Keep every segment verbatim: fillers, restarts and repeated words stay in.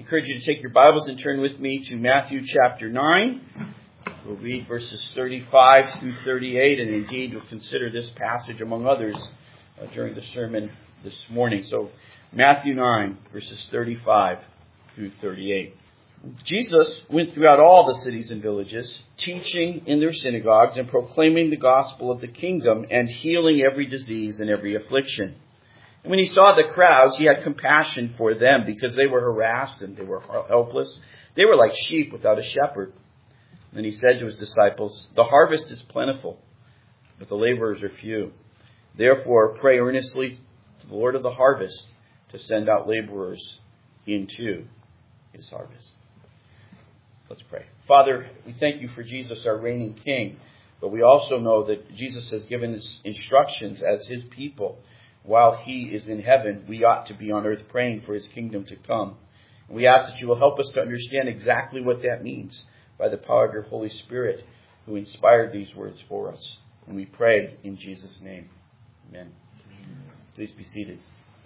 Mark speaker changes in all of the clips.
Speaker 1: encourage you to take your Bibles and turn with me to Matthew chapter nine. We'll read verses thirty-five through thirty-eight, and indeed we'll consider this passage among others uh, during the sermon this morning. So Matthew nine, verses thirty-five through thirty-eight. Jesus went throughout all the cities and villages, teaching in their synagogues and proclaiming the gospel of the kingdom and healing every disease and every affliction. And when he saw the crowds, he had compassion for them because they were harassed and they were helpless. They were like sheep without a shepherd. Then he said to his disciples, "The harvest is plentiful, but the laborers are few. Therefore, pray earnestly to the Lord of the harvest to send out laborers into his harvest." Let's pray. Father, we thank you for Jesus, our reigning King. But we also know that Jesus has given us instructions as his people. While he is in heaven, we ought to be on earth praying for his kingdom to come. And we ask that you will help us to understand exactly what that means by the power of your Holy Spirit, who inspired these words for us. And we pray in Jesus' name. Amen. Please be seated.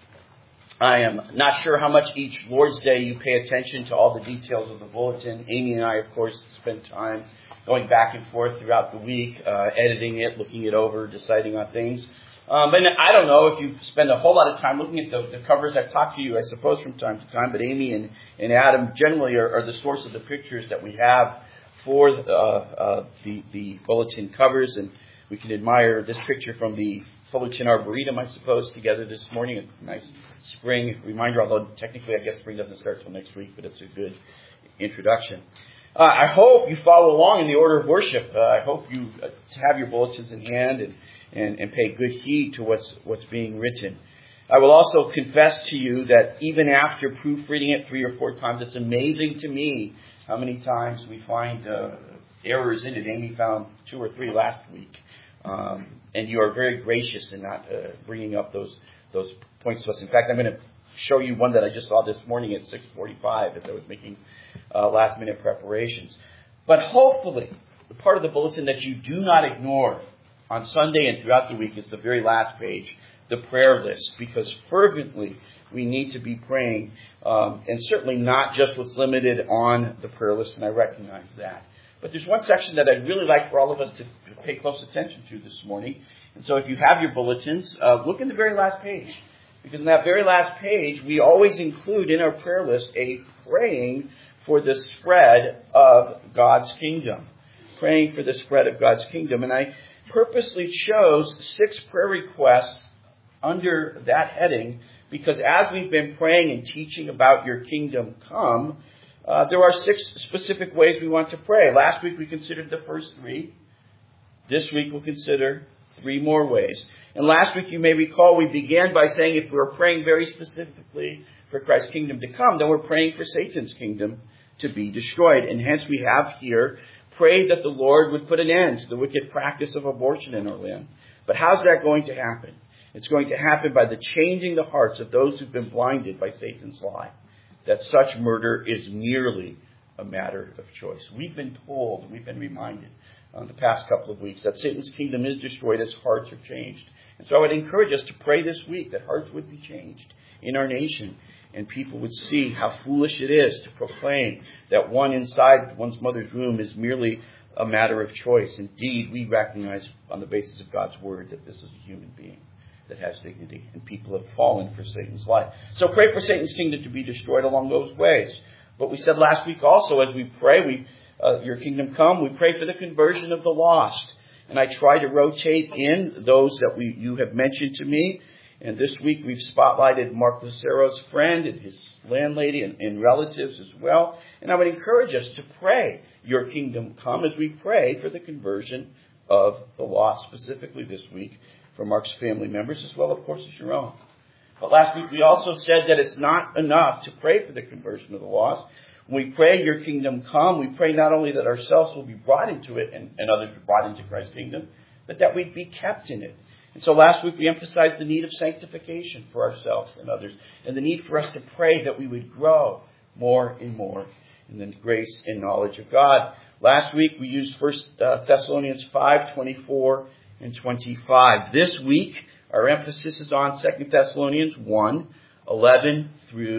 Speaker 1: I am not sure how much each Lord's Day you pay attention to all the details of the bulletin. Amy and I, of course, spend time going back and forth throughout the week, uh, editing it, looking it over, deciding on things. Um, and I don't know if you spend a whole lot of time looking at the, the covers. I've talked to you, I suppose, from time to time, but Amy and, and Adam generally are, are the source of the pictures that we have for uh, uh, the, the bulletin covers. And we can admire this picture from the Fullerton Arboretum, I suppose, together this morning. A nice spring reminder, although technically I guess spring doesn't start till next week, but it's a good introduction. Uh, I hope you follow along in the order of worship. Uh, I hope you uh, have your bulletins in hand and, and, and pay good heed to what's what's being written. I will also confess to you that even after proofreading it three or four times, it's amazing to me how many times we find uh, errors in it. Amy found two or three last week. Um, and you are very gracious in not uh, bringing up those those points to us. In fact, I'm going to show you one that I just saw this morning at six forty-five as I was making uh, last-minute preparations. But hopefully, the part of the bulletin that you do not ignore on Sunday and throughout the week is the very last page, the prayer list, because fervently we need to be praying, um, and certainly not just what's limited on the prayer list, and I recognize that. But there's one section that I'd really like for all of us to pay close attention to this morning. And so if you have your bulletins, uh, look in the very last page. Because in that very last page, we always include in our prayer list a praying for the spread of God's kingdom. Praying for the spread of God's kingdom. And I purposely chose six prayer requests under that heading because as we've been praying and teaching about your kingdom come, Uh, there are six specific ways we want to pray. Last week we considered the first three. This week we'll consider three more ways. And last week you may recall we began by saying if we're praying very specifically for Christ's kingdom to come, then we're praying for Satan's kingdom to be destroyed. And hence we have here prayed that the Lord would put an end to the wicked practice of abortion in our land. But how's that going to happen? It's going to happen by the changing the hearts of those who've been blinded by Satan's lie. That such murder is merely a matter of choice. We've been told, we've been reminded on the past couple of weeks that Satan's kingdom is destroyed as hearts are changed. And so I would encourage us to pray this week that hearts would be changed in our nation and people would see how foolish it is to proclaim that one inside one's mother's womb is merely a matter of choice. Indeed, we recognize on the basis of God's word that this is a human being that has dignity, and people have fallen for Satan's lie. So pray for Satan's kingdom to be destroyed along those ways. But we said last week also, as we pray, we uh, your kingdom come, we pray for the conversion of the lost. And I try to rotate in those that we you have mentioned to me. And this week we've spotlighted Mark Lucero's friend and his landlady and, and relatives as well. And I would encourage us to pray your kingdom come as we pray for the conversion of the lost, specifically this week for Mark's family members, as well, of course, as your own. But last week we also said that it's not enough to pray for the conversion of the lost. When we pray your kingdom come, we pray not only that ourselves will be brought into it and, and others be brought into Christ's kingdom, but that we'd be kept in it. And so last week we emphasized the need of sanctification for ourselves and others, and the need for us to pray that we would grow more and more in the grace and knowledge of God. Last week we used First Thessalonians five, twenty-four and twenty-five. This week, our emphasis is on Second Thessalonians one, eleven through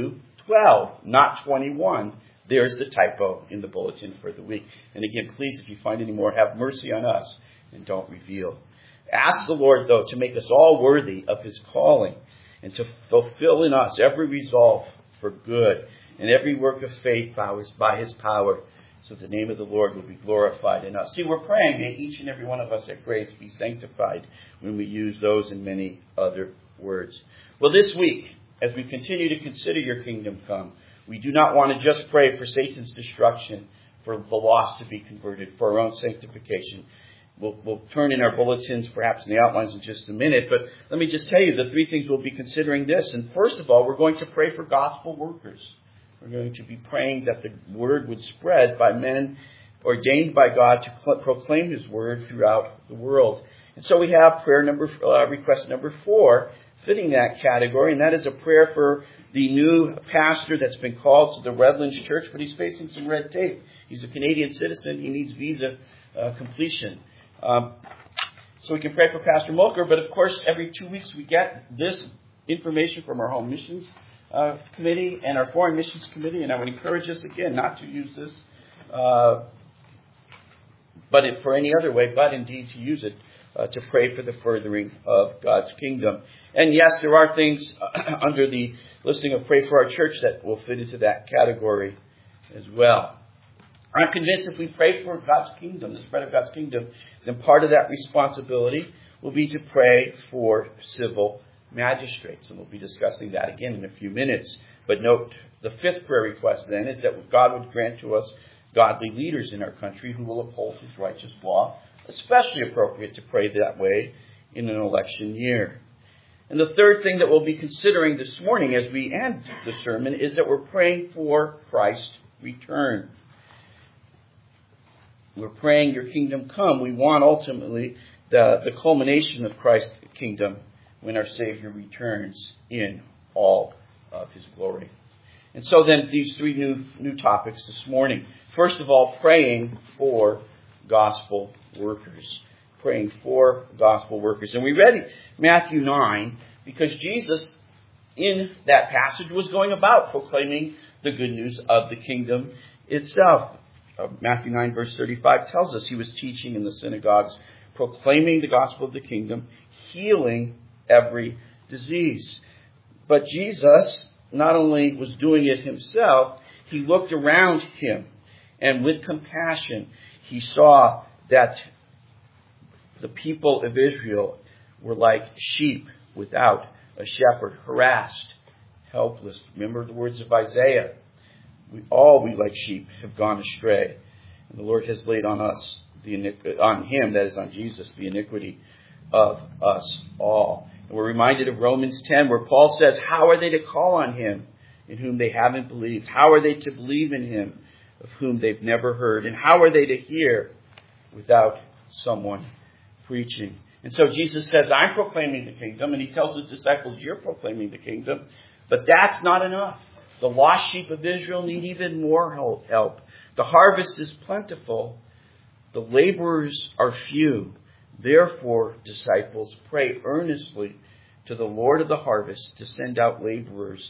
Speaker 1: twelve, not twenty-one. There's the typo in the bulletin for the week. And again, please, if you find any more, have mercy on us and don't reveal. Ask the Lord, though, to make us all worthy of his calling and to fulfill in us every resolve for good and every work of faith by his power, so the name of the Lord will be glorified in us. See, we're praying, may each and every one of us at Grace be sanctified when we use those and many other words. Well, this week, as we continue to consider your kingdom come, we do not want to just pray for Satan's destruction, for the lost to be converted, for our own sanctification. We'll, we'll turn in our bulletins, perhaps in the outlines in just a minute, but let me just tell you the three things we'll be considering this. And first of all, we're going to pray for gospel workers. We're going to be praying that the word would spread by men ordained by God to cl- proclaim his word throughout the world. And so we have prayer number, uh, request number four, fitting that category, and that is a prayer for the new pastor that's been called to the Redlands Church, but he's facing some red tape. He's a Canadian citizen. He needs visa uh, completion. Um, so we can pray for Pastor Mulker, but of course, every two weeks we get this information from our Home Missions uh, Committee and our Foreign Missions Committee, and I would encourage us again not to use this, uh, but it, for any other way, but indeed to use it uh, to pray for the furthering of God's kingdom. And yes, there are things uh, under the listing of Pray for Our Church that will fit into that category as well. I'm convinced if we pray for God's kingdom, the spread of God's kingdom, then part of that responsibility will be to pray for civil magistrates. And we'll be discussing that again in a few minutes. But note, the fifth prayer request then is that God would grant to us godly leaders in our country who will uphold his righteous law, especially appropriate to pray that way in an election year. And the third thing that we'll be considering this morning as we end the sermon is that we're praying for Christ's return. We're praying your kingdom come. We want ultimately the, the culmination of Christ's kingdom when our Savior returns in all of his glory. And so then these three new, new topics this morning. First of all, praying for gospel workers. Praying for gospel workers. And we read Matthew nine because Jesus in that passage was going about proclaiming the good news of the kingdom itself. Uh, Matthew nine verse thirty-five tells us he was teaching in the synagogues, proclaiming the gospel of the kingdom, healing every disease. But Jesus not only was doing it himself, he looked around him, and with compassion, he saw that the people of Israel were like sheep without a shepherd, harassed, helpless. Remember the words of Isaiah. We, all we like sheep have gone astray. And the Lord has laid on us, the iniqu- on him, that is on Jesus, the iniquity of us all. And we're reminded of Romans ten where Paul says, how are they to call on him in whom they haven't believed? How are they to believe in him of whom they've never heard? And how are they to hear without someone preaching? And so Jesus says, I'm proclaiming the kingdom. And he tells his disciples, you're proclaiming the kingdom. But that's not enough. The lost sheep of Israel need even more help. The harvest is plentiful. The laborers are few. Therefore, disciples, pray earnestly to the Lord of the harvest to send out laborers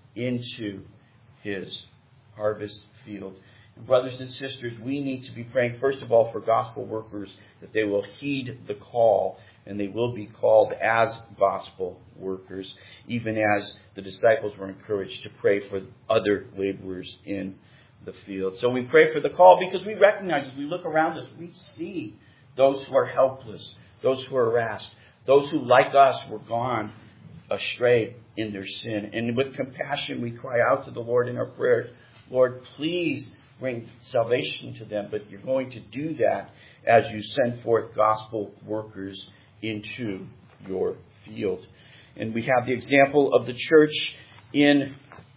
Speaker 1: into his harvest field. And brothers and sisters, we need to be praying, first of all, for gospel workers, that they will heed the call and they will be called as gospel workers, even as the disciples were encouraged to pray for other laborers in the field. So we pray for the call because we recognize as we look around us, we see those who are helpless, those who are harassed, those who, like us, were gone astray in their sin. And with compassion, we cry out to the Lord in our prayers, Lord, please bring salvation to them. But you're going to do that as you send forth gospel workers into your field. And we have the example of the church in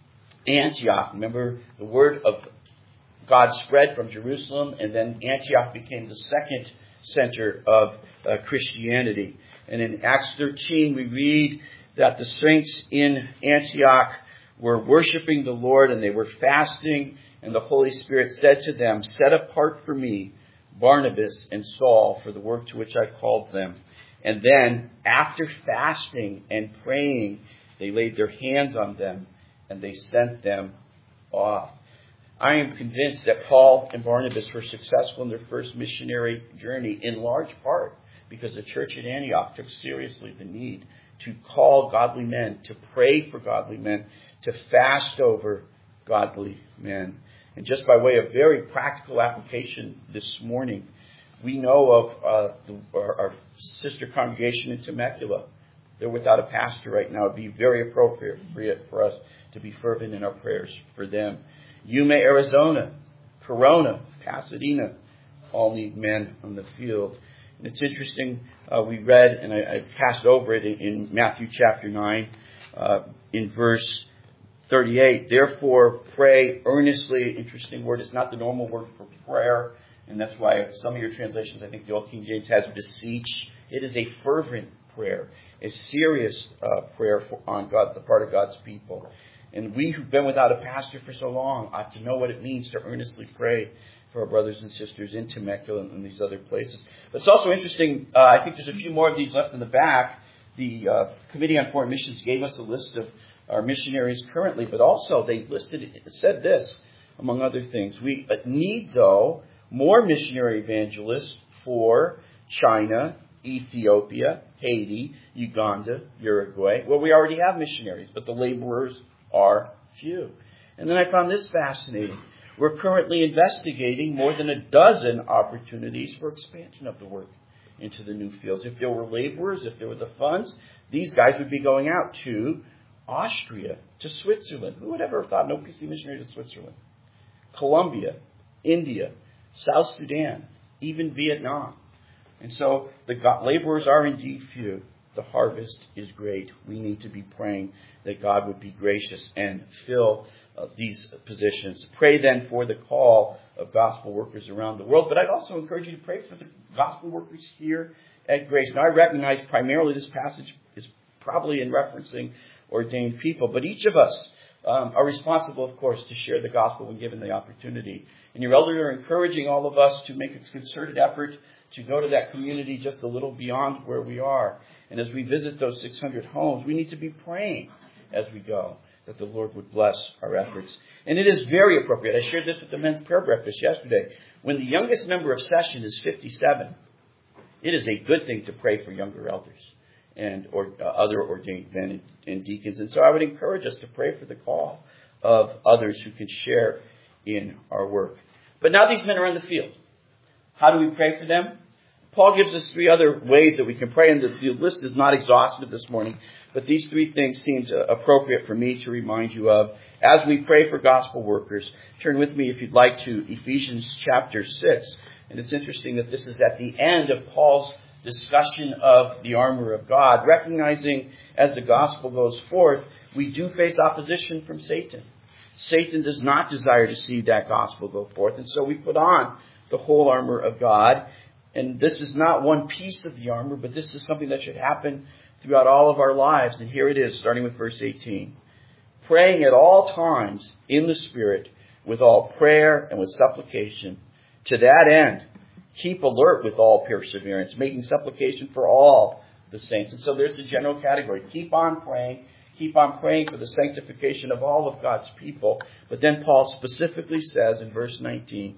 Speaker 1: Antioch. Remember, the word of God spread from Jerusalem, and then Antioch became the second center of uh, Christianity. And in Acts thirteen, we read that the saints in Antioch were worshiping the Lord, and they were fasting, and the Holy Spirit said to them, set apart for me Barnabas and Saul for the work to which I called them. And then, after fasting and praying, they laid their hands on them, and they sent them off. I am convinced that Paul and Barnabas were successful in their first missionary journey in large part because the church at Antioch took seriously the need to call godly men, to pray for godly men, to fast over godly men. And just by way of very practical application this morning, we know of uh, the, our, our sister congregation in Temecula. They're without a pastor right now. It would be very appropriate for us to be fervent in our prayers for them. Yuma, Arizona, Corona, Pasadena, all need men on the field. And it's interesting, uh, we read, and I, I passed over it in, in Matthew chapter nine, uh, in verse thirty-eight. Therefore, pray earnestly. Interesting word. It's not the normal word for prayer. And that's why some of your translations, I think the Old King James has beseech. It is a fervent prayer, a serious uh, prayer for, on God, the part of God's people. And we who've been without a pastor for so long ought to know what it means to earnestly pray for our brothers and sisters in Temecula and these other places. But it's also interesting, uh, I think there's a few more of these left in the back. The uh, Committee on Foreign Missions gave us a list of our missionaries currently, but also they listed, it said this, among other things. We need, though, more missionary evangelists for China, Ethiopia, Haiti, Uganda, Uruguay. Well, we already have missionaries, but the laborers are few. And then I found this fascinating. We're currently investigating more than a dozen opportunities for expansion of the work into the new fields. If there were laborers, if there were the funds, these guys would be going out to Austria, to Switzerland. Who would ever have thought no P C missionary to Switzerland? Colombia, India, South Sudan, even Vietnam. And so the laborers are indeed few. The harvest is great. We need to be praying that God would be gracious and fill uh, these positions. Pray then for the call of gospel workers around the world. But I'd also encourage you to pray for the gospel workers here at Grace. Now, I recognize primarily this passage is probably in referencing ordained people. But each of us um, are responsible, of course, to share the gospel when given the opportunity. And your elders are encouraging all of us to make a concerted effort to go to that community just a little beyond where we are. And as we visit those six hundred homes, we need to be praying as we go that the Lord would bless our efforts. And it is very appropriate. I shared this with the men's prayer breakfast yesterday. When the youngest member of session is fifty-seven, it is a good thing to pray for younger elders and or uh, other ordained men and, and deacons. And so I would encourage us to pray for the call of others who can share in our work. But now these men are in the field. How do we pray for them? Paul gives us three other ways that we can pray, and the, the list is not exhaustive this morning, but these three things seem appropriate for me to remind you of as we pray for gospel workers. Turn with me, if you'd like, to Ephesians chapter six. And it's interesting that this is at the end of Paul's discussion of the armor of God, recognizing as the gospel goes forth, we do face opposition from Satan. Satan does not desire to see that gospel go forth, and so we put on the whole armor of God. And this is not one piece of the armor, but this is something that should happen throughout all of our lives. And here it is, starting with verse eighteen. Praying at all times in the Spirit with all prayer and with supplication. To that end, keep alert with all perseverance, making supplication for all the saints. And so there's the general category. Keep on praying. Keep on praying for the sanctification of all of God's people. But then Paul specifically says in verse nineteen,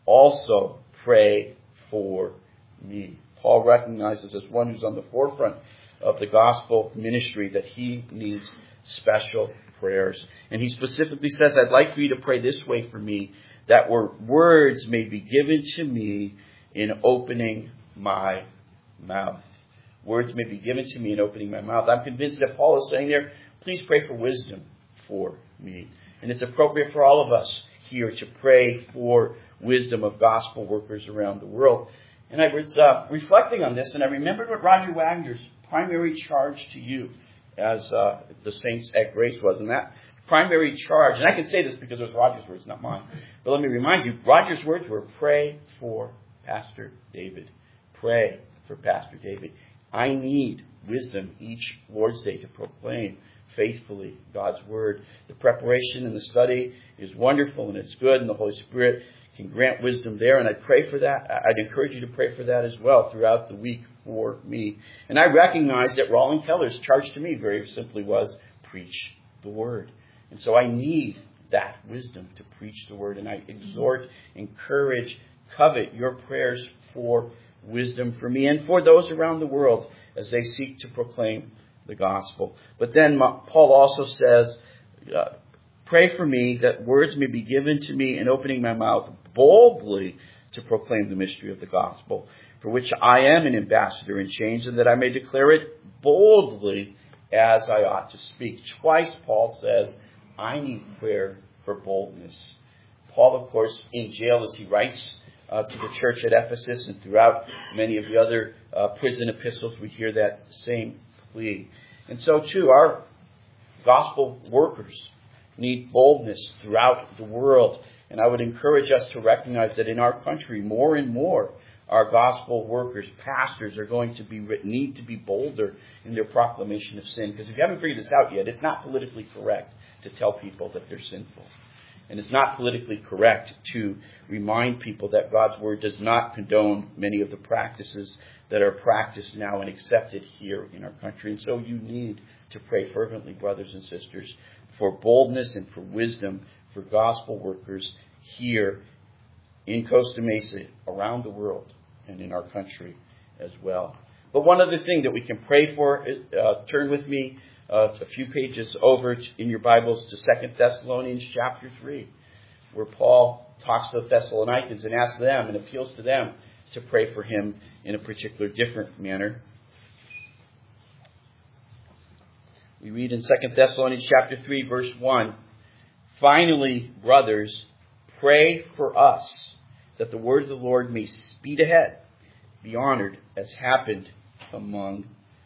Speaker 1: also pray for me. Paul recognizes as one who's on the forefront of the gospel ministry that he needs special prayers. And he specifically says, I'd like for you to pray this way for me, that words may be given to me in opening my mouth. Words may be given to me in opening my mouth. I'm convinced that Paul is saying there, please pray for wisdom for me. And it's appropriate for all of us here to pray for wisdom of gospel workers around the world. And I was uh, reflecting on this, and I remembered what Roger Wagner's primary charge to you as uh, the saints at Grace was. And that primary charge, and I can say this because it was Roger's words, not mine. But let me remind you, Roger's words were, pray for Pastor David. Pray for Pastor David. I need wisdom each Lord's Day to proclaim faithfully God's Word. The preparation and the study is wonderful and it's good, and the Holy Spirit can grant wisdom there. And I pray for that. I'd encourage you to pray for that as well throughout the week for me. And I recognize that Roland Keller's charge to me very simply was, preach the Word. And so I need that wisdom to preach the word. And I exhort, encourage, covet your prayers for wisdom for me and for those around the world as they seek to proclaim the gospel. But then Paul also says, uh, pray for me that words may be given to me in opening my mouth boldly to proclaim the mystery of the gospel, for which I am an ambassador in chains, and that I may declare it boldly as I ought to speak. Twice Paul says, I need prayer for boldness. Paul, of course, in jail as he writes uh, to the church at Ephesus, and throughout many of the other uh, prison epistles, we hear that same plea. And so, too, our gospel workers need boldness throughout the world. And I would encourage us to recognize that in our country, more and more, our gospel workers, pastors, are going to be need to be bolder in their proclamation of sin. Because if you haven't figured this out yet, it's not politically correct to tell people that they're sinful. And it's not politically correct to remind people that God's word does not condone many of the practices that are practiced now and accepted here in our country. And so you need to pray fervently, brothers and sisters, for boldness and for wisdom for gospel workers here in Costa Mesa, around the world, and in our country as well. But one other thing that we can pray for, uh, turn with me uh, a few pages over in your Bibles to Second Thessalonians chapter three, where Paul talks to the Thessalonians and asks them and appeals to them to pray for him in a particular different manner. We read in Second Thessalonians chapter three, verse one, finally, brothers, pray for us that the word of the Lord may speed ahead, be honored as happened among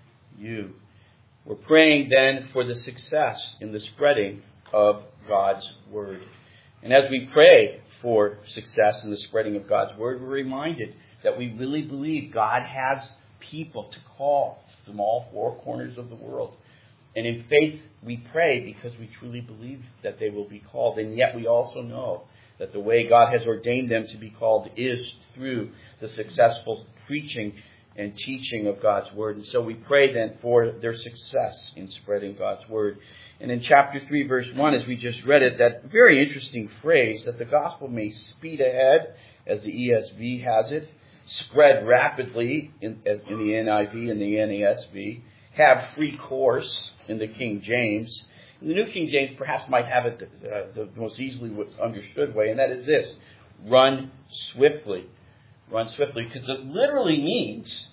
Speaker 1: you. We're praying then for the success in the spreading of God's word. And as we pray for success in the spreading of God's word, we're reminded that we really believe God has people to call from all four corners of the world. And in faith, we pray because we truly believe that they will be called. And yet we also know that the way God has ordained them to be called is through the successful preaching and teaching of God's word. And so we pray then for their success in spreading God's word. And in chapter three, verse one, as we just read it, that very interesting phrase, that the gospel may speed ahead, as the E S V has it, spread rapidly in, in the N I V and the N A S V, have free course in the King James. The New King James perhaps might have it uh, the most easily understood way, and that is this: run swiftly. Run swiftly, because it literally means,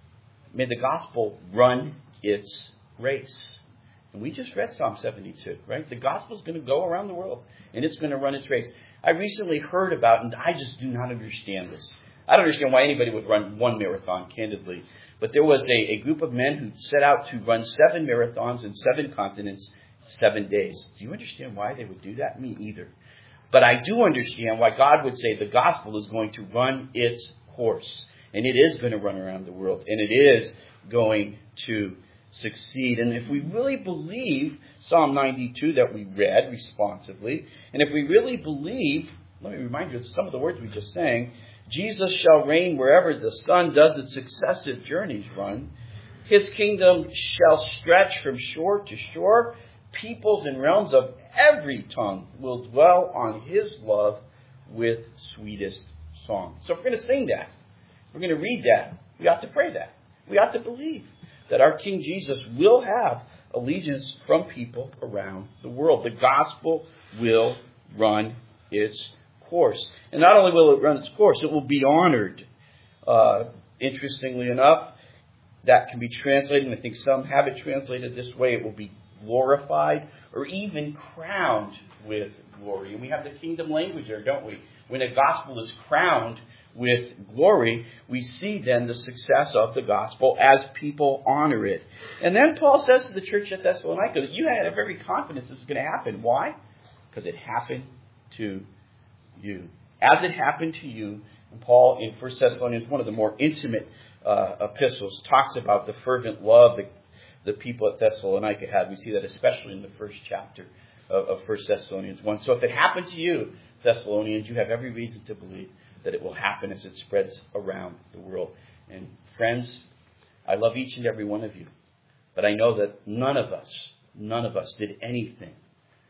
Speaker 1: may the gospel run its race. And we just read Psalm seventy-two, right? The gospel is going to go around the world, and it's going to run its race. I recently heard about, and I just do not understand this. I don't understand why anybody would run one marathon, candidly. But there was a, a group of men who set out to run seven marathons in seven continents, seven days. Do you understand why they would do that? Me either. But I do understand why God would say the gospel is going to run its course. And it is going to run around the world. And it is going to succeed. And if we really believe Psalm ninety-two that we read responsively, and if we really believe, let me remind you of some of the words we just sang, Jesus shall reign wherever the sun does its successive journeys run. His kingdom shall stretch from shore to shore. Peoples and realms of every tongue will dwell on his love with sweetest song. So if we're going to sing that, we're going to read that, we ought to pray that. We ought to believe that our King Jesus will have allegiance from people around the world. The gospel will run its course. And not only will it run its course, it will be honored. Uh, interestingly enough, that can be translated, and I think some have it translated this way, it will be glorified or even crowned with glory. And we have the kingdom language there, don't we? When a gospel is crowned with glory, we see then the success of the gospel as people honor it. And then Paul says to the church at Thessalonica that you have every confidence this is going to happen. Why? Because it happened to you. As it happened to you, and Paul in First Thessalonians, one of the more intimate uh, epistles, talks about the fervent love that the people at Thessalonica had. We see that especially in the first chapter of, of First Thessalonians one. So if it happened to you, Thessalonians, you have every reason to believe that it will happen as it spreads around the world. And friends, I love each and every one of you, but I know that none of us, none of us did anything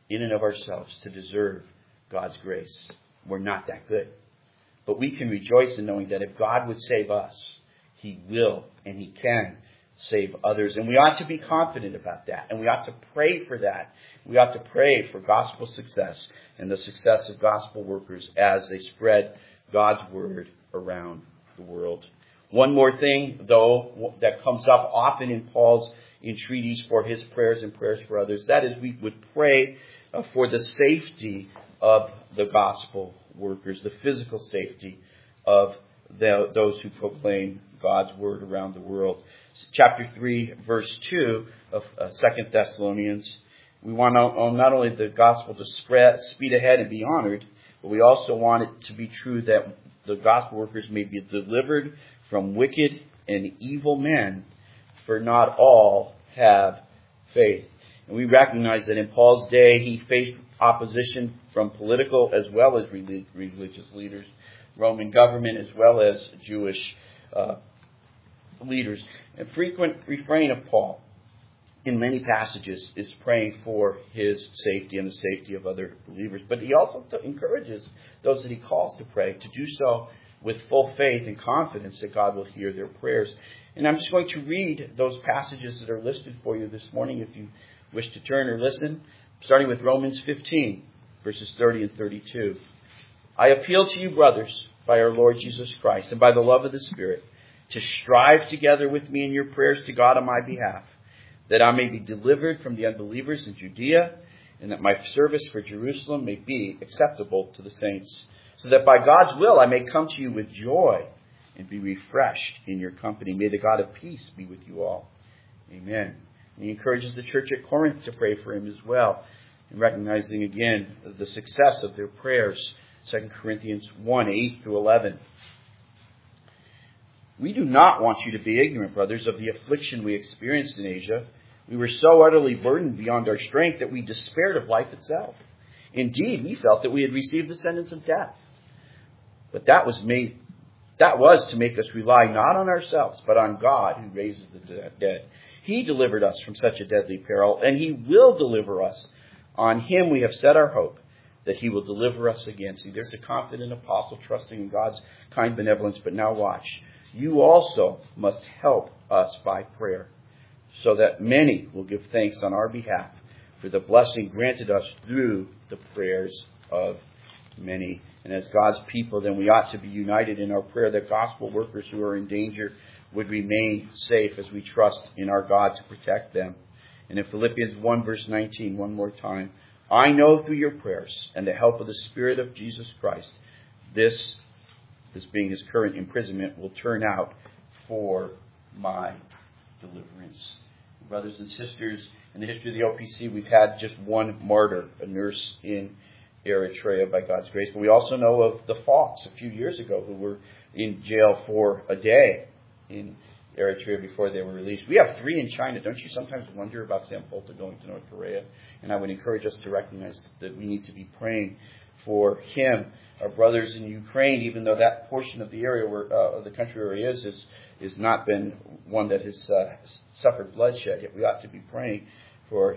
Speaker 1: in and of ourselves to deserve God's grace. We're not that good. But we can rejoice in knowing that if God would save us, He will and He can save others. And we ought to be confident about that. And we ought to pray for that. We ought to pray for gospel success and the success of gospel workers as they spread God's word around the world. One more thing, though, that comes up often in Paul's entreaties for his prayers and prayers for others, that is, we would pray uh, for the safety of the gospel workers, the physical safety of the, those who proclaim God's word around the world. Chapter three, verse two of uh, Second Thessalonians, we want not only the gospel to spread, speed ahead and be honored, but we also want it to be true that the gospel workers may be delivered from wicked and evil men, for not all have faith. And we recognize that in Paul's day, he faced opposition from political as well as religious leaders, Roman government as well as Jewish uh, leaders. A frequent refrain of Paul in many passages is praying for his safety and the safety of other believers. But he also encourages those that he calls to pray to do so with full faith and confidence that God will hear their prayers. And I'm just going to read those passages that are listed for you this morning if you wish to turn or listen, starting with Romans fifteen, verses thirty and thirty-two. I appeal to you, brothers, by our Lord Jesus Christ and by the love of the Spirit, to strive together with me in your prayers to God on my behalf, that I may be delivered from the unbelievers in Judea, and that my service for Jerusalem may be acceptable to the saints, so that by God's will I may come to you with joy and be refreshed in your company. May the God of peace be with you all. Amen. And he encourages the church at Corinth to pray for him as well, and recognizing again the success of their prayers. Second Corinthians one, eight through eleven. We do not want you to be ignorant, brothers, of the affliction we experienced in Asia. We were so utterly burdened beyond our strength that we despaired of life itself. Indeed, we felt that we had received the sentence of death. But that was made, that was to make us rely not on ourselves, but on God who raises the dead. He delivered us from such a deadly peril, and He will deliver us. On Him we have set our hope, that He will deliver us again. See, there's a confident apostle trusting in God's kind benevolence. But now watch. You also must help us by prayer, so that many will give thanks on our behalf for the blessing granted us through the prayers of many. And as God's people, then we ought to be united in our prayer that gospel workers who are in danger would remain safe as we trust in our God to protect them. And in Philippians one, verse nineteen, one more time, I know through your prayers and the help of the Spirit of Jesus Christ, this this being his current imprisonment, will turn out for my deliverance. Brothers and sisters, in the history of the O P C, we've had just one martyr, a nurse in Eritrea by God's grace. But we also know of the Falks a few years ago who were in jail for a day in Eritrea before they were released. We have three in China. Don't you sometimes wonder about Sam Polta going to North Korea? And I would encourage us to recognize that we need to be praying for him. Our brothers in Ukraine, even though that portion of the area where uh, of the country where he is is is not been one that has uh, suffered bloodshed, yet we ought to be praying for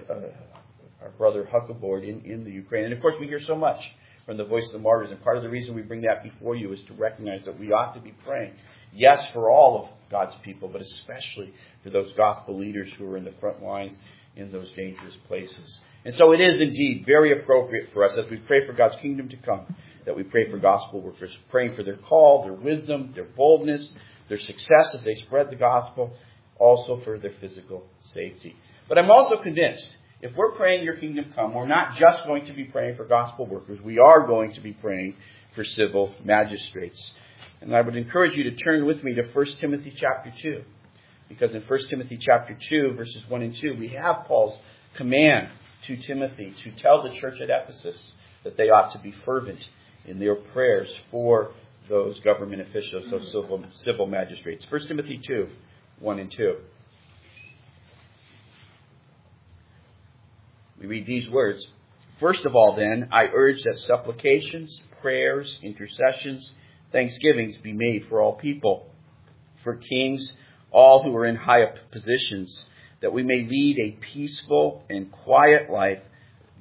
Speaker 1: uh, our brother Huckleborg in, in the Ukraine. And of course, we hear so much from the Voice of the Martyrs, and part of the reason we bring that before you is to recognize that we ought to be praying, yes, for all of God's people, but especially for those gospel leaders who are in the front lines in those dangerous places. And so it is indeed very appropriate for us, as we pray for God's kingdom to come, that we pray for gospel workers, praying for their call, their wisdom, their boldness, their success as they spread the gospel, also for their physical safety. But I'm also convinced, if we're praying your kingdom come, we're not just going to be praying for gospel workers. We are going to be praying for civil magistrates. And I would encourage you to turn with me to First Timothy chapter two. Because in First Timothy chapter two, verses one and two, we have Paul's command to Timothy to tell the church at Ephesus that they ought to be fervent in their prayers for those government officials, those civil, civil magistrates. First Timothy two, one and two. We read these words. First of all, then, I urge that supplications, prayers, intercessions, thanksgivings be made for all people, for kings, all who are in high positions, that we may lead a peaceful and quiet life,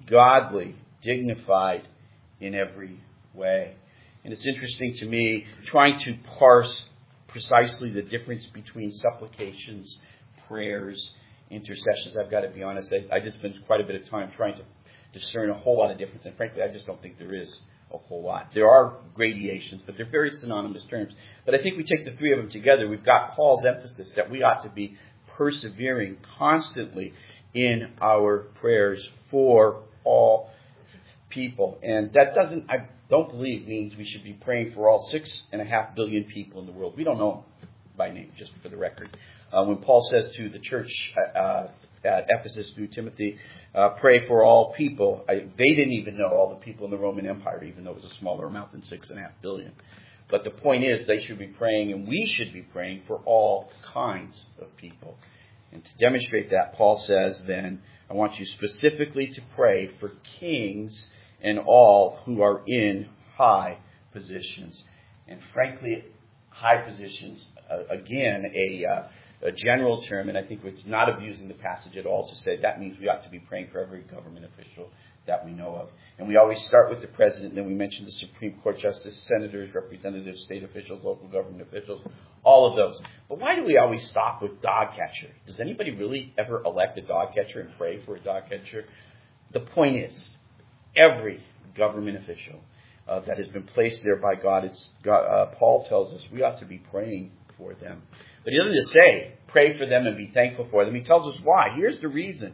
Speaker 1: godly, dignified in every way. And it's interesting to me, trying to parse precisely the difference between supplications, prayers, intercessions. I've got to be honest, I, I just spent quite a bit of time trying to discern a whole lot of difference. And frankly, I just don't think there is a whole lot. There are gradations, but they're very synonymous terms. But I think we take the three of them together. We've got Paul's emphasis that we ought to be persevering constantly in our prayers for all people. And that doesn't, I don't believe, means we should be praying for all six and a half billion people in the world. We don't know them by name, just for the record. Uh, when Paul says to the church uh, at Ephesus through Timothy, uh, pray for all people, I, they didn't even know all the people in the Roman Empire, even though it was a smaller amount than six and a half billion. But the point is, they should be praying, and we should be praying for all kinds of people. And to demonstrate that, Paul says then, I want you specifically to pray for kings and all who are in high positions. And frankly, high positions, uh, again, a, uh, a general term, and I think it's not abusing the passage at all to say that means we ought to be praying for every government official that we know of. And we always start with the president, and then we mention the Supreme Court justice, senators, representatives, state officials, local government officials, all of those. But why do we always stop with dog catcher? Does anybody really ever elect a dog catcher and pray for a dog catcher? The point is, every government official uh, that has been placed there by God, it's God uh, Paul tells us we ought to be praying for them. But he doesn't just say, pray for them and be thankful for them. He tells us why. Here's the reason.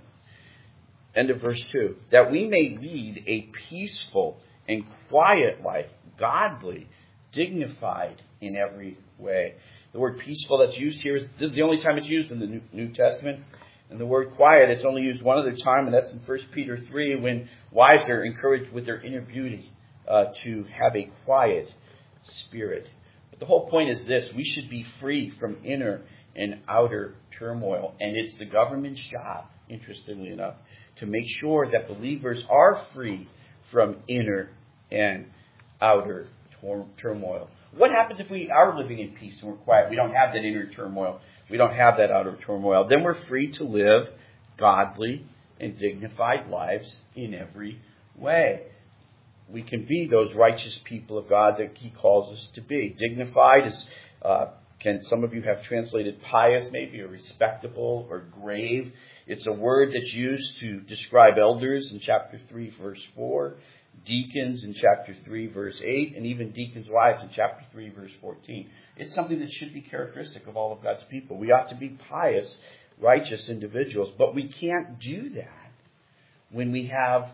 Speaker 1: End of verse two. That we may lead a peaceful and quiet life, godly, dignified in every way. The word peaceful that's used here, is this is the only time it's used in the New, New Testament. And the word quiet, it's only used one other time, and that's in First Peter three, when wives are encouraged with their inner beauty uh, to have a quiet spirit. But the whole point is this: we should be free from inner and outer turmoil. And it's the government's job, interestingly enough, to make sure that believers are free from inner and outer tor- turmoil. What happens if we are living in peace and we're quiet? We don't have that inner turmoil. We don't have that outer turmoil. Then we're free to live godly and dignified lives in every way. We can be those righteous people of God that He calls us to be. Dignified is, uh, can some of you have translated pious, maybe, or respectable, or grave. It's a word that's used to describe elders in chapter three, verse four, deacons in chapter three, verse eight, and even deacons' wives in chapter three, verse fourteen. It's something that should be characteristic of all of God's people. We ought to be pious, righteous individuals, but we can't do that when we have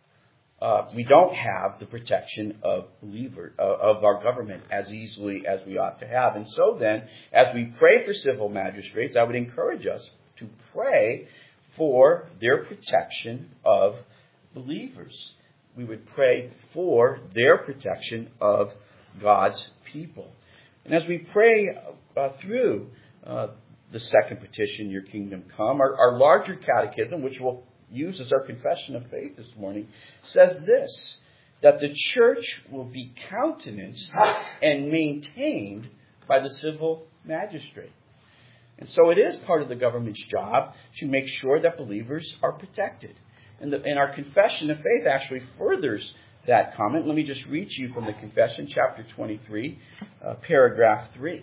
Speaker 1: Uh, we don't have the protection of believer uh, of our government as easily as we ought to have. And so then, as we pray for civil magistrates, I would encourage us to pray for their protection of believers. We would pray for their protection of God's people. And as we pray uh, through uh, the second petition, Your Kingdom Come, our, our larger catechism, which will use as our confession of faith this morning, says this: that the church will be countenanced and maintained by the civil magistrate. And so it is part of the government's job to make sure that believers are protected. And, the, and our confession of faith actually furthers that comment. Let me just read to you from the confession, chapter twenty-three, uh, paragraph three.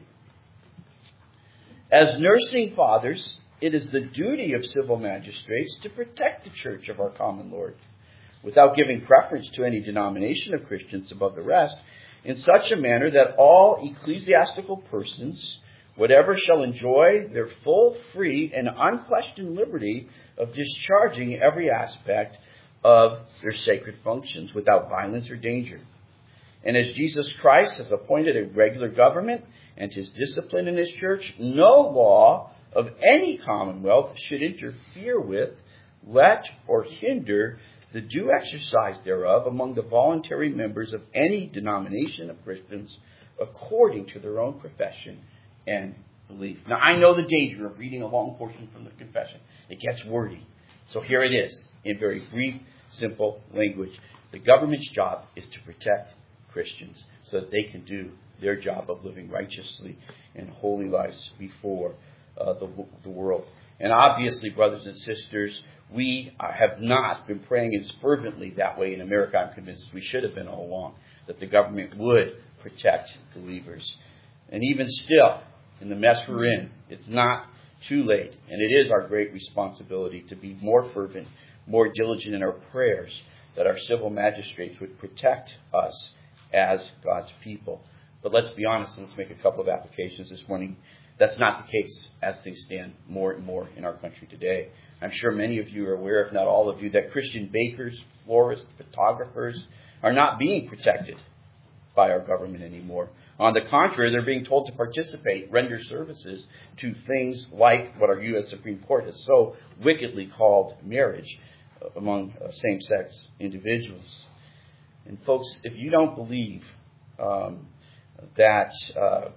Speaker 1: As nursing fathers, it is the duty of civil magistrates to protect the church of our common Lord, without giving preference to any denomination of Christians above the rest, in such a manner that all ecclesiastical persons, whatever, shall enjoy their full, free, and unquestioned liberty of discharging every aspect of their sacred functions without violence or danger. And as Jesus Christ has appointed a regular government and His discipline in His church, no law of any commonwealth should interfere with, let, or hinder the due exercise thereof among the voluntary members of any denomination of Christians according to their own profession and belief. Now, I know the danger of reading a long portion from the confession. It gets wordy. So here it is, in very brief, simple language. The government's job is to protect Christians so that they can do their job of living righteously and holy lives before Uh, the, the world. And obviously, brothers and sisters, We have not been praying as fervently that way in America. I'm convinced we should have been all along, that the government would protect believers. And even still, in the mess we're in, it's not too late. And it is our great responsibility to be more fervent, more diligent in our prayers, that our civil magistrates would protect us as God's people. But let's be honest, and let's make a couple of applications this morning. That's not the case as things stand more and more in our country today. I'm sure many of you are aware, if not all of you, that Christian bakers, florists, photographers are not being protected by our government anymore. On the contrary, they're being told to participate, render services to things like what our U S Supreme Court has so wickedly called marriage among same-sex individuals. And folks, if you don't believe um, that uh,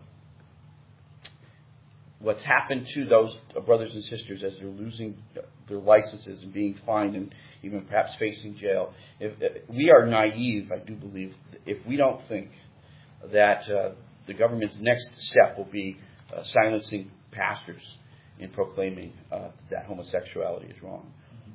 Speaker 1: what's happened to those brothers and sisters as they're losing their licenses and being fined and even perhaps facing jail, if, if we are naive, I do believe, if we don't think that uh, the government's next step will be uh, silencing pastors in proclaiming uh, that homosexuality is wrong,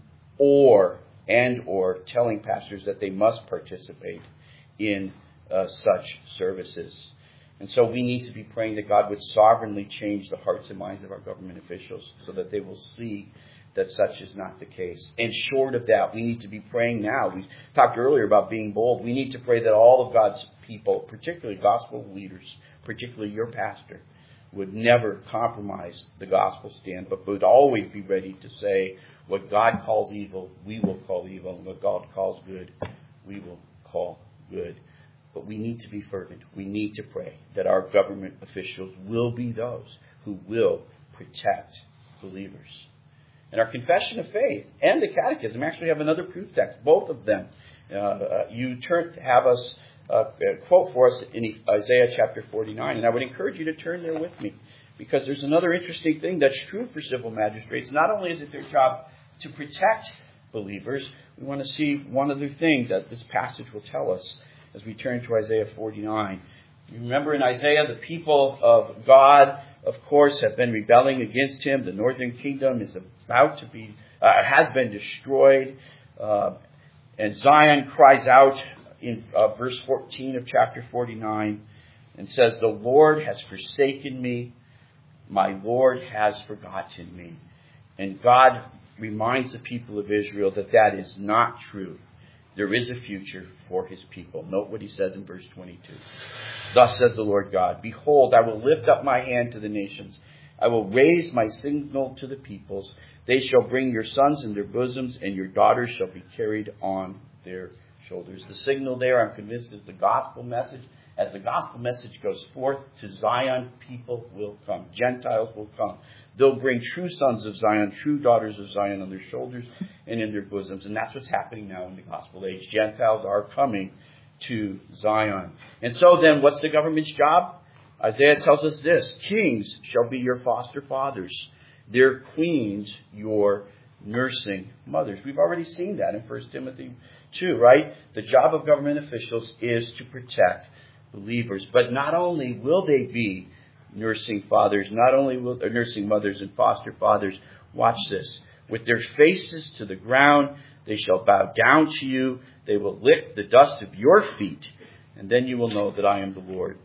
Speaker 1: or and or telling pastors that they must participate in uh, such services. And so we need to be praying that God would sovereignly change the hearts and minds of our government officials so that they will see that such is not the case. And short of that, we need to be praying now. We talked earlier about being bold. We need to pray that all of God's people, particularly gospel leaders, particularly your pastor, would never compromise the gospel stand, but would always be ready to say, what God calls evil, we will call evil. And what God calls good, we will call good. But we need to be fervent. We need to pray that our government officials will be those who will protect believers. And our confession of faith and the catechism actually have another proof text, both of them. Uh, uh, you turn to have us uh, quote for us in Isaiah chapter forty-nine. And I would encourage you to turn there with me, because there's another interesting thing that's true for civil magistrates. Not only is it their job to protect believers, we want to see one other thing that this passage will tell us as we turn to Isaiah forty-nine. You remember in Isaiah, the people of God, of course, have been rebelling against him. The northern kingdom is about to be, uh, has been destroyed. Uh, and Zion cries out in uh, verse fourteen of chapter forty-nine and says, "The Lord has forsaken me. My Lord has forgotten me." And God reminds the people of Israel that that is not true. There is a future for his people. Note what he says in verse twenty-two. "Thus says the Lord God, behold, I will lift up my hand to the nations. I will raise my signal to the peoples. They shall bring your sons in their bosoms, and your daughters shall be carried on their shoulders." The signal there, I'm convinced, is the gospel message. As the gospel message goes forth to Zion, people will come. Gentiles will come. They'll bring true sons of Zion, true daughters of Zion on their shoulders and in their bosoms. And that's what's happening now in the gospel age. Gentiles are coming to Zion. And so then, what's the government's job? Isaiah tells us this: kings shall be your foster fathers, their queens your nursing mothers. We've already seen that in First Timothy two, right? The job of government officials is to protect believers. But not only will they be nursing fathers, not only will or nursing mothers and foster fathers, watch this, with their faces to the ground, they shall bow down to you. They will lick the dust of your feet, and then you will know that I am the Lord.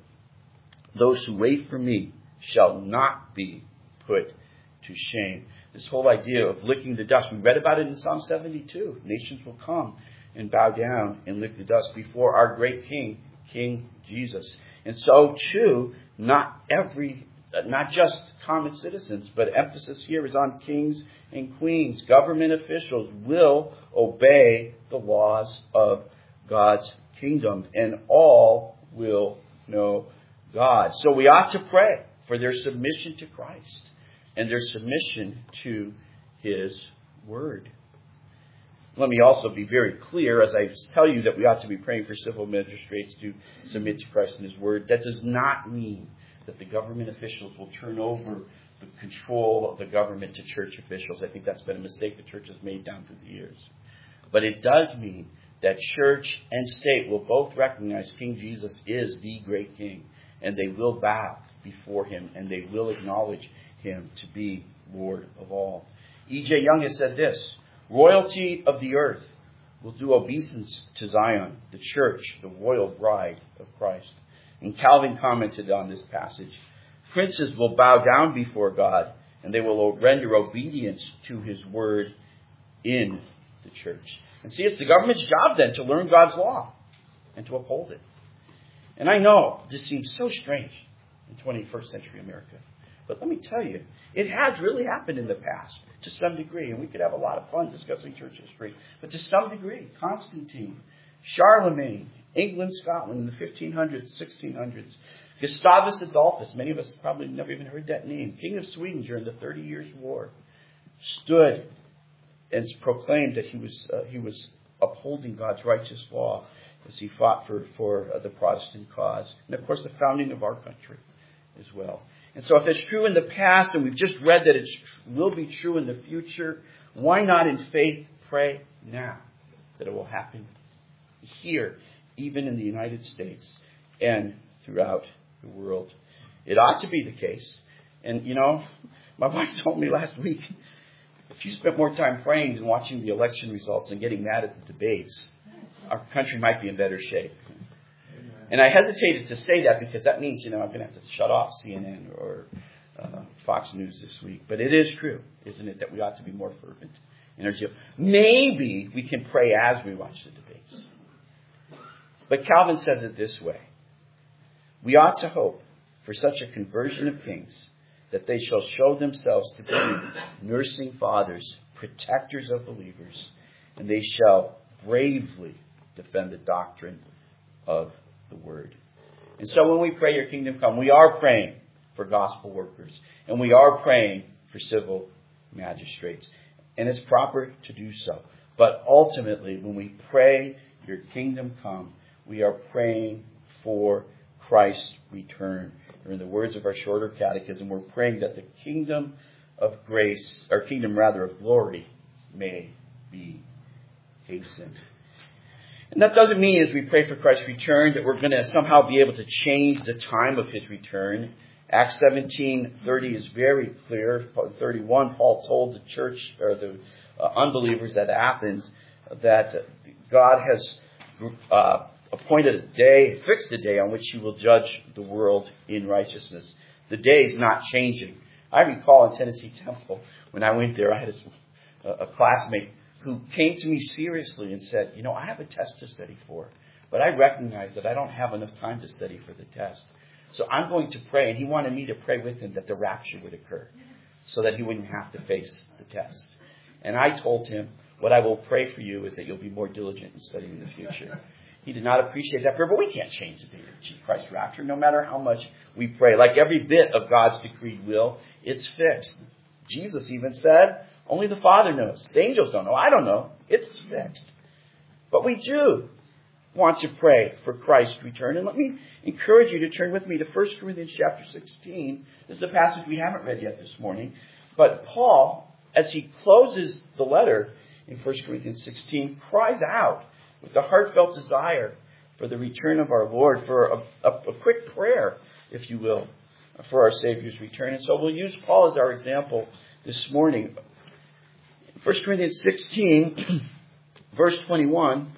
Speaker 1: Those who wait for me shall not be put to shame. This whole idea of licking the dust, we read about it in Psalm seventy-two. Nations will come and bow down and lick the dust before our great King, King Jesus. And so, too, not every, not just common citizens, but emphasis here is on kings and queens. Government officials will obey the laws of God's kingdom, and all will know God. So we ought to pray for their submission to Christ and their submission to His Word. Let me also be very clear, as I tell you that we ought to be praying for civil magistrates to submit to Christ and His Word. That does not mean that the government officials will turn over the control of the government to church officials. I think that's been a mistake the church has made down through the years. But it does mean that church and state will both recognize King Jesus is the great King, and they will bow before Him, and they will acknowledge Him to be Lord of all. E J Young has said this: Royalty of the earth will do obeisance to Zion, the church, the royal bride of Christ. And Calvin commented on this passage. Princes will bow down before God, and they will render obedience to his word in the church. And see, it's the government's job then to learn God's law and to uphold it. And I know this seems so strange in twenty-first century America. But let me tell you, it has really happened in the past to some degree. And we could have a lot of fun discussing church history. But to some degree, Constantine, Charlemagne, England, Scotland in the fifteen hundreds, sixteen hundreds, Gustavus Adolphus, many of us probably never even heard that name, King of Sweden during the Thirty Years' War, stood and proclaimed that he was uh, he was upholding God's righteous law as he fought for, for uh, the Protestant cause. And of course, the founding of our country as well. And so if it's true in the past, and we've just read that it will be true in the future, why not in faith pray now that it will happen here, even in the United States and throughout the world? It ought to be the case. And, you know, my wife told me last week, if you spent more time praying than watching the election results and getting mad at the debates, our country might be in better shape. And I hesitated to say that because that means, you know, I'm going to have to shut off C N N or uh, Fox News this week. But it is true, isn't it, that we ought to be more fervent in our zeal. Maybe we can pray as we watch the debates. But Calvin says it this way. We ought to hope for such a conversion of kings that they shall show themselves to be nursing fathers, protectors of believers, and they shall bravely defend the doctrine of the word. And so when we pray, your kingdom come, we are praying for gospel workers, and we are praying for civil magistrates. And it's proper to do so. But ultimately, when we pray, your kingdom come, we are praying for Christ's return. Or in the words of our shorter catechism, we're praying that the kingdom of grace, or kingdom rather of glory, may be hastened. And that doesn't mean as we pray for Christ's return that we're going to somehow be able to change the time of his return. Acts seventeen thirty is very clear. thirty-one, Paul told the church, or the uh, unbelievers at Athens, that God has uh, appointed a day, fixed a day on which he will judge the world in righteousness. The day is not changing. I recall in Tennessee Temple, when I went there, I had a, a classmate who came to me seriously and said, you know, I have a test to study for, but I recognize that I don't have enough time to study for the test. So I'm going to pray, and he wanted me to pray with him that the rapture would occur so that he wouldn't have to face the test. And I told him, what I will pray for you is that you'll be more diligent in studying in the future. He did not appreciate that prayer, but we can't change the date of Christ's rapture, no matter how much we pray. Like every bit of God's decreed will, it's fixed. Jesus even said, only the Father knows. The angels don't know. I don't know. It's fixed. But we do want to pray for Christ's return. And let me encourage you to turn with me to First Corinthians chapter sixteen. This is a passage we haven't read yet this morning. But Paul, as he closes the letter in First Corinthians sixteen, cries out with a heartfelt desire for the return of our Lord, for a, a, a quick prayer, if you will, for our Savior's return. And so we'll use Paul as our example this morning. First Corinthians sixteen, verse twenty-one.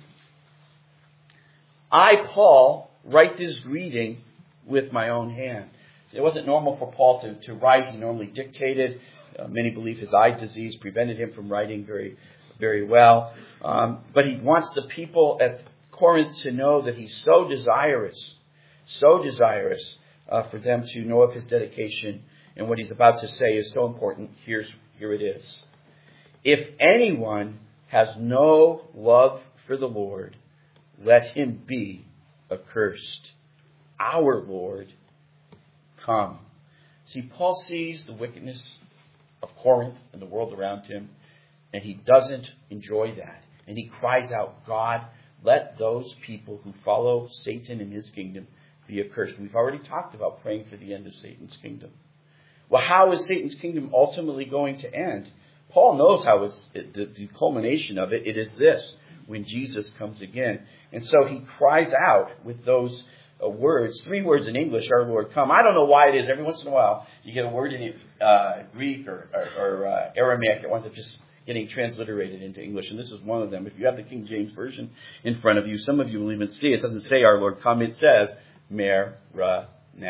Speaker 1: I, Paul, write this greeting with my own hand. It wasn't normal for Paul to, to write. He normally dictated. Uh, many believe his eye disease prevented him from writing very, very well. Um, but he wants the people at Corinth to know that he's so desirous, so desirous uh, for them to know of his dedication. And what he's about to say is so important. Here's, here it is. If anyone has no love for the Lord, let him be accursed. Our Lord, come. See, Paul sees the wickedness of Corinth and the world around him, and he doesn't enjoy that. And he cries out, God, let those people who follow Satan and his kingdom be accursed. We've already talked about praying for the end of Satan's kingdom. Well, how is Satan's kingdom ultimately going to end? Paul knows how it's the, the culmination of it. It is this, when Jesus comes again. And so he cries out with those uh, words, three words in English, our Lord, come. I don't know why it is. Every once in a while, you get a word in uh, Greek or, or, or uh, Aramaic that winds up just getting transliterated into English, and this is one of them. If you have the King James Version in front of you, some of you will even see it doesn't say our Lord come, it says Maranatha,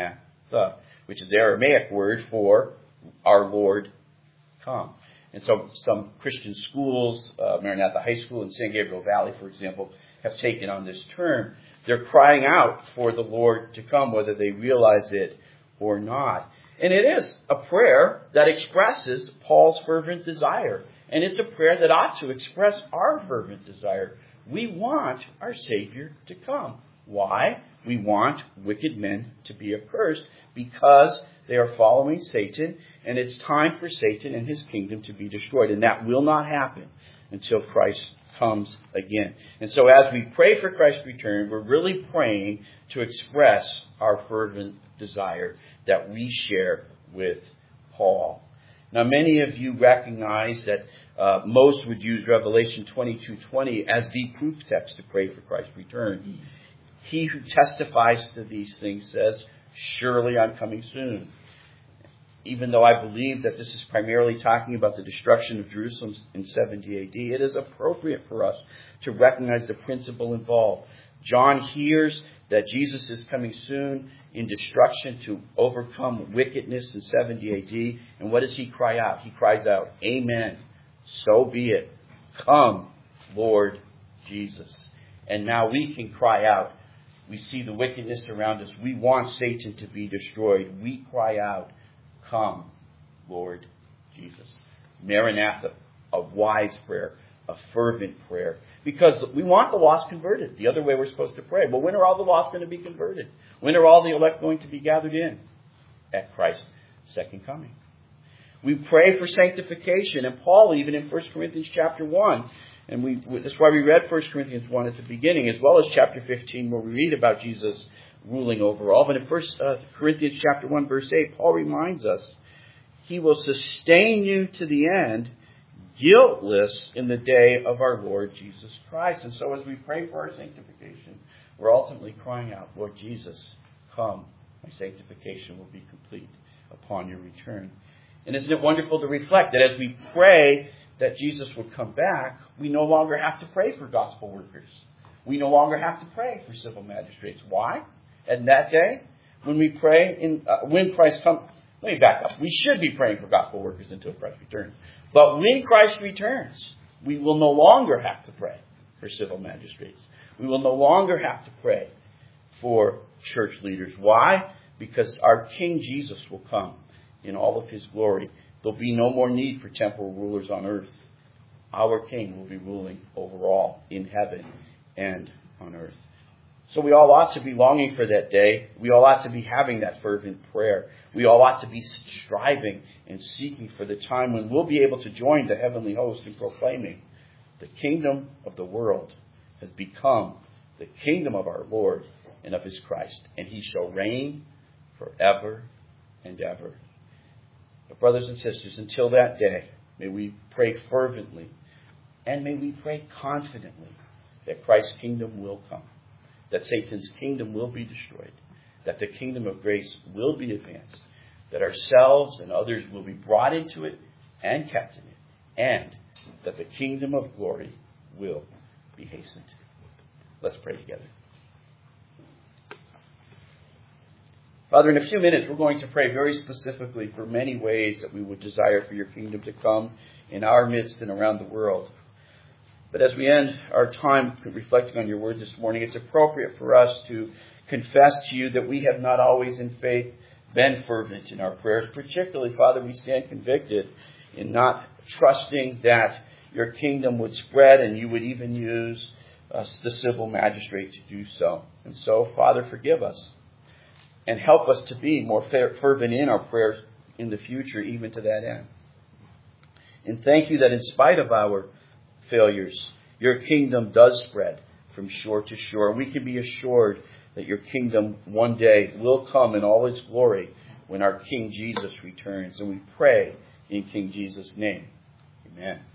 Speaker 1: which is the Aramaic word for our Lord come. And so some Christian schools, uh, Maranatha High School in San Gabriel Valley, for example, have taken on this term. They're crying out for the Lord to come, whether they realize it or not. And it is a prayer that expresses Paul's fervent desire. And it's a prayer that ought to express our fervent desire. We want our Savior to come. Why? We want wicked men to be accursed because they are following Satan, and it's time for Satan and his kingdom to be destroyed. And that will not happen until Christ comes again. And so as we pray for Christ's return, we're really praying to express our fervent desire that we share with Paul. Now, many of you recognize that uh, most would use Revelation twenty-two twenty as the proof text to pray for Christ's return. He who testifies to these things says, surely I'm coming soon. Even though I believe that this is primarily talking about the destruction of Jerusalem in seventy A D, it is appropriate for us to recognize the principle involved. John hears that Jesus is coming soon in destruction to overcome wickedness in seventy A D. And what does he cry out? He cries out, Amen. So be it. Come, Lord Jesus. And now we can cry out. We see the wickedness around us. We want Satan to be destroyed. We cry out, come, Lord Jesus. Maranatha, a wise prayer, a fervent prayer. Because we want the lost converted. The other way we're supposed to pray. But when are all the lost going to be converted? When are all the elect going to be gathered in? At Christ's second coming. We pray for sanctification. And Paul, even in First Corinthians chapter one, and we, that's why we read First Corinthians one at the beginning, as well as chapter fifteen, where we read about Jesus ruling over all. But in First Corinthians chapter one, verse eight, Paul reminds us, He will sustain you to the end, guiltless in the day of our Lord Jesus Christ. And so as we pray for our sanctification, we're ultimately crying out, Lord Jesus, come. My sanctification will be complete upon your return. And isn't it wonderful to reflect that as we pray that Jesus would come back, we no longer have to pray for gospel workers. We no longer have to pray for civil magistrates. Why? And that day, when we pray, in uh, when Christ comes, let me back up. We should be praying for gospel workers until Christ returns. But when Christ returns, we will no longer have to pray for civil magistrates. We will no longer have to pray for church leaders. Why? Because our King Jesus will come in all of his glory. There'll be no more need for temporal rulers on earth. Our King will be ruling over all in heaven and on earth. So we all ought to be longing for that day. We all ought to be having that fervent prayer. We all ought to be striving and seeking for the time when we'll be able to join the heavenly host in proclaiming the kingdom of the world has become the kingdom of our Lord and of his Christ. And he shall reign forever and ever. But brothers and sisters, until that day, may we pray fervently and may we pray confidently that Christ's kingdom will come, that Satan's kingdom will be destroyed, that the kingdom of grace will be advanced, that ourselves and others will be brought into it and kept in it, and that the kingdom of glory will be hastened. Let's pray together. Father, in a few minutes, we're going to pray very specifically for many ways that we would desire for your kingdom to come in our midst and around the world. But as we end our time reflecting on your word this morning, it's appropriate for us to confess to you that we have not always in faith been fervent in our prayers. Particularly, Father, we stand convicted in not trusting that your kingdom would spread and you would even use uh, the civil magistrate to do so. And so, Father, forgive us. And help us to be more fervent in our prayers in the future, even to that end. And thank you that in spite of our failures, your kingdom does spread from shore to shore. And we can be assured that your kingdom one day will come in all its glory when our King Jesus returns. And we pray in King Jesus' name. Amen.